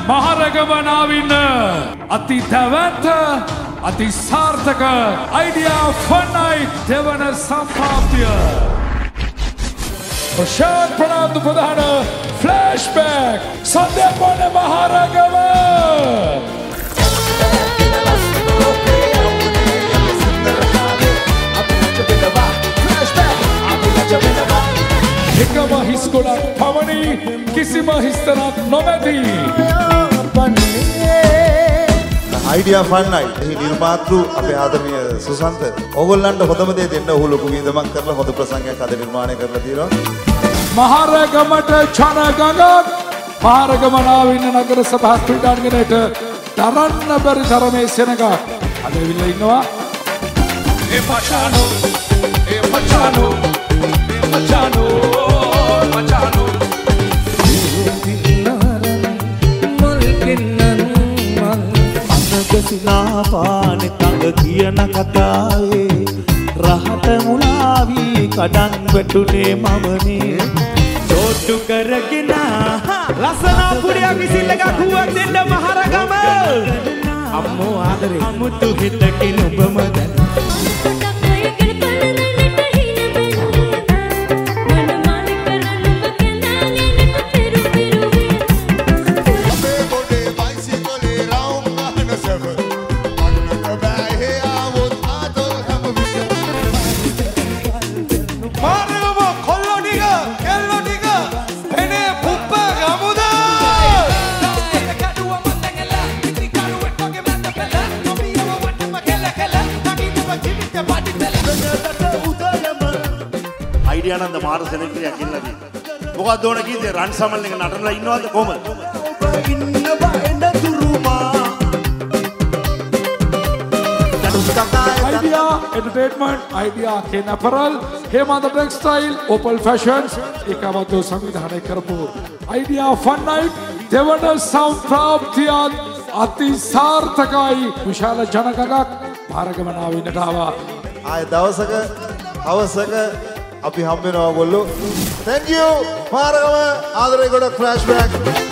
මහරගමනාවින්න අති තැවැන්ත අති සාර්ථක අයිඩියා ෆන් නයිට් දෙවන සම්ප්‍රාප්තිය ප්‍රශාන්ත් ප්‍රනාන්දු ප්‍රධාන ෆ්ලෑෂ්බැක් සන්ධ්‍යාපන්න මහරගම එකම හිස්කොලක් පමණි කිසිම හිස්තනක් නොමැති අයිඩියා ෆන් නයිට් එහි නිර්මාතෘ අපේ ආදරණීය සුසන්ත ඕගොල්ලන්ට හොඳම දේ දෙන්න ඔහු ලොකු වියදමක් කරලා හොඳ ප්‍රසංගයක් අද නිර්මාණය කරලා තියෙනවා මහරගමට චන ගඟක් මහරගමනාවින්න නගර සභා ක්‍රීඩාංගණයට තරන්න බැරි තරමේ සෙනඟක් අද ඇවිල්ලා ඉන්නවා ඒ මචානෝ ඒ මචානෝ ඒ මචානෝ මචානෝ සිනාපානෙ තඟ කියන කතාවේ රහත මුලාවී කඩන් වැටුනේ මමනේ චෝට්ටු කරගෙන ලස්සන පුඩියක් විසිල් එකක් හුවක් දෙන්න මහරගම අම්මෝ ආදරේ අමුතු හිතකින් ඔබම දැන ආනන්ද මාර සෙනෙක්ටරියක් ඉන්නදී මොකක්ද ඕන කීයේ රන් සමල් එක නටනලා ඉන්නවද කොහමද ඉන්න බෑන තුරුමා Idea Entertainment Idea Ken Apparel Hemanta Textile Opal Fashions එකවතු සංවිධානය කරපු Idea Fun Night දෙවන සම්ප්‍රාප්තිය අති සාර්ථකයි විශාල ජනගහනක් මහරගමනාවින්නට ආවා ආය දවසක අවසක අපි හම්බ වෙනවා ඔයගොල්ලෝ thank you මහරගම ආදරේ ගොඩක් ෆ්ලෑෂ්බැක්